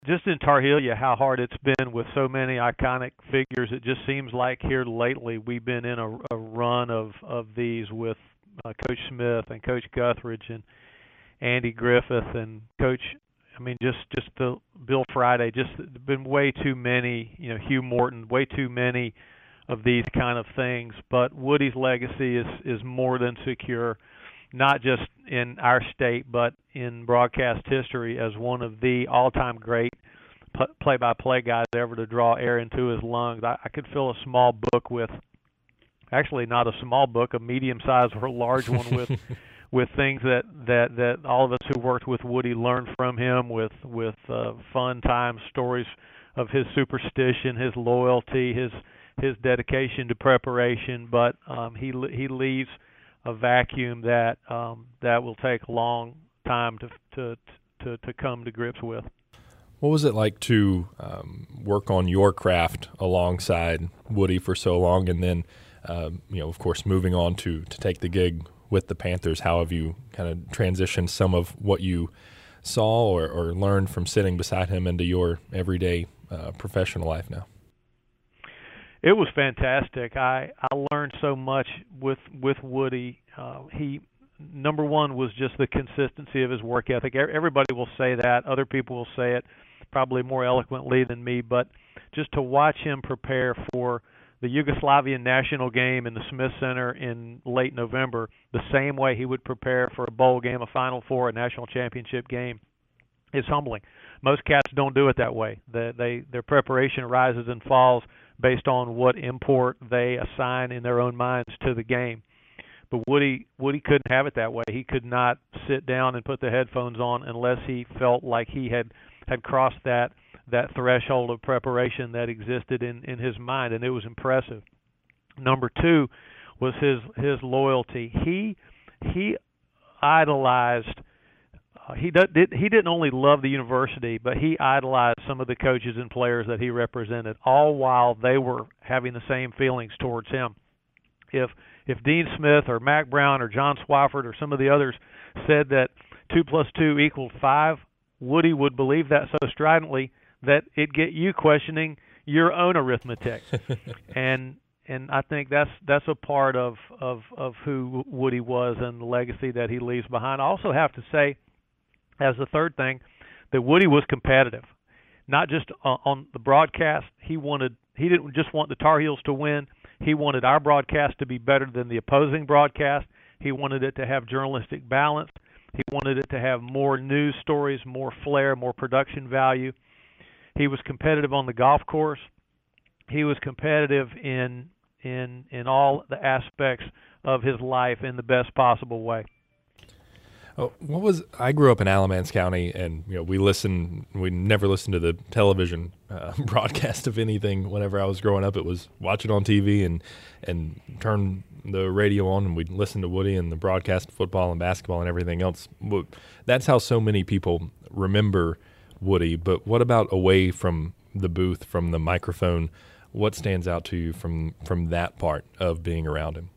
just in Tar Heel, how hard it's been with so many iconic figures. It just seems like here lately we've been in a run of these with Coach Smith and Coach Guthridge and Andy Griffith and Coach. I mean, just the Bill Friday. Just been way too many. Hugh Morton. Way too many of these kind of things. But Woody's legacy is more than secure, not just in our state, but in broadcast history as one of the all-time great play-by-play guys ever to draw air into his lungs. I could fill a small book with, actually not a small book, a medium-sized or a large one with things that all of us who worked with Woody learned from him, with fun times, stories of his superstition, his loyalty, his dedication to preparation. But he leaves a vacuum that will take a long time to come to grips with. What was it like to work on your craft alongside Woody for so long, and then of course, moving on to take the gig with the Panthers? How have you kind of transitioned some of what you saw or learned from sitting beside him into your everyday professional life now? It was fantastic. I learned so much with Woody. He, number one, was just the consistency of his work ethic. Everybody will say that. Other people will say it probably more eloquently than me. But just to watch him prepare for the Yugoslavian national game in the Smith Center in late November, the same way he would prepare for a bowl game, a Final Four, a national championship game, is humbling. Most cats don't do it that way. Their preparation rises and falls based on what import they assign in their own minds to the game. But Woody couldn't have it that way. He could not sit down and put the headphones on unless he felt like he had crossed that threshold of preparation that existed in his mind, and it was impressive. Number two was his loyalty. He idolized. He didn't only love the university, but he idolized some of the coaches and players that he represented, all while they were having the same feelings towards him. If Dean Smith or Mac Brown or John Swafford or some of the others said that 2 + 2 = 5, Woody would believe that so stridently that it'd get you questioning your own arithmetic. and I think that's a part of who Woody was and the legacy that he leaves behind. I also have to say, as the third thing, that Woody was competitive, not just on the broadcast. He didn't just want the Tar Heels to win. He wanted our broadcast to be better than the opposing broadcast. He wanted it to have journalistic balance. He wanted it to have more news stories, more flair, more production value. He was competitive on the golf course. He was competitive in all the aspects of his life in the best possible way. Oh, I grew up in Alamance County, and we never listened to the television broadcast of anything. Whenever I was growing up, it was watch it on TV and turn the radio on, and we'd listen to Woody and the broadcast of football and basketball and everything else. That's how so many people remember Woody. But what about away from the booth, from the microphone? What stands out to you from that part of being around him?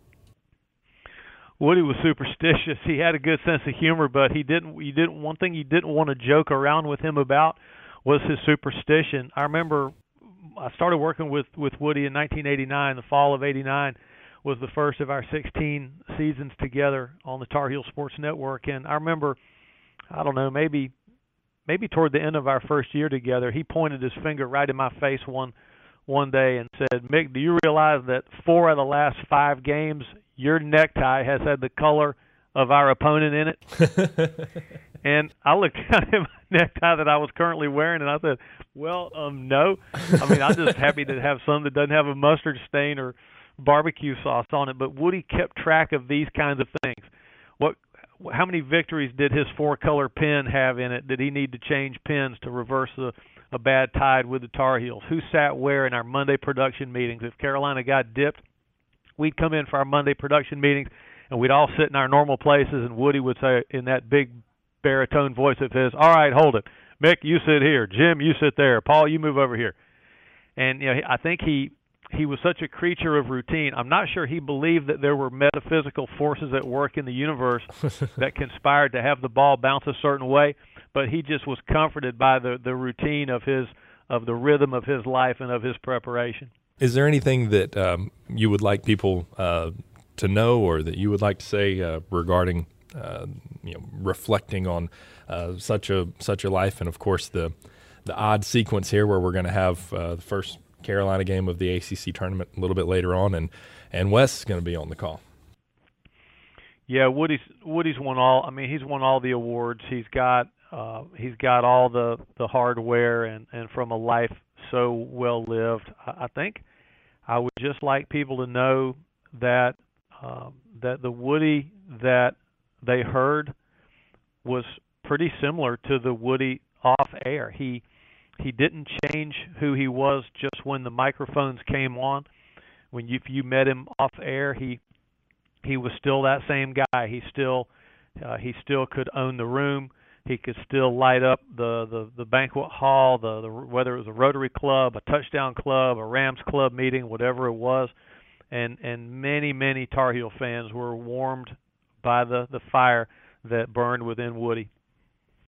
Woody was superstitious. He had a good sense of humor, but one thing you didn't want to joke around with him about was his superstition. I remember I started working with Woody in 1989. The fall of '89 was the first of our 16 seasons together on the Tar Heel Sports Network, and I remember, I don't know, maybe toward the end of our first year together, he pointed his finger right in my face one day and said, "Mick, do you realize that 4 of the last 5 games, your necktie has had the color of our opponent in it?" And I looked at my necktie that I was currently wearing, and I said, well, no. I mean, I'm just happy to have some that doesn't have a mustard stain or barbecue sauce on it. But Woody kept track of these kinds of things. How many victories did his 4-color pen have in it? Did he need to change pens to reverse a bad tide with the Tar Heels? Who sat where in our Monday production meetings? If Carolina got dipped, we'd come in for our Monday production meetings, and we'd all sit in our normal places, and Woody would say in that big baritone voice of his, "All right, hold it. Mick, you sit here. Jim, you sit there. Paul, you move over here." And I think he was such a creature of routine. I'm not sure he believed that there were metaphysical forces at work in the universe that conspired to have the ball bounce a certain way, but he just was comforted by the routine of the rhythm of his life and of his preparation. Is there anything that you would like people to know, or that you would like to say regarding reflecting on such a life, and of course the odd sequence here where we're going to have the first Carolina game of the ACC tournament a little bit later on, and Wes is going to be on the call? Yeah, Woody's won all. I mean, he's won all the awards. He's got all the hardware, and from a life so well lived. I think I would just like people to know that that the Woody that they heard was pretty similar to the Woody off air. He didn't change who he was just when the microphones came on. If you met him off air, he was still that same guy. He still could own the room. He could still light up the banquet hall, whether it was a Rotary Club, a Touchdown Club, a Rams Club meeting, whatever it was. And many Tar Heel fans were warmed by the fire that burned within Woody.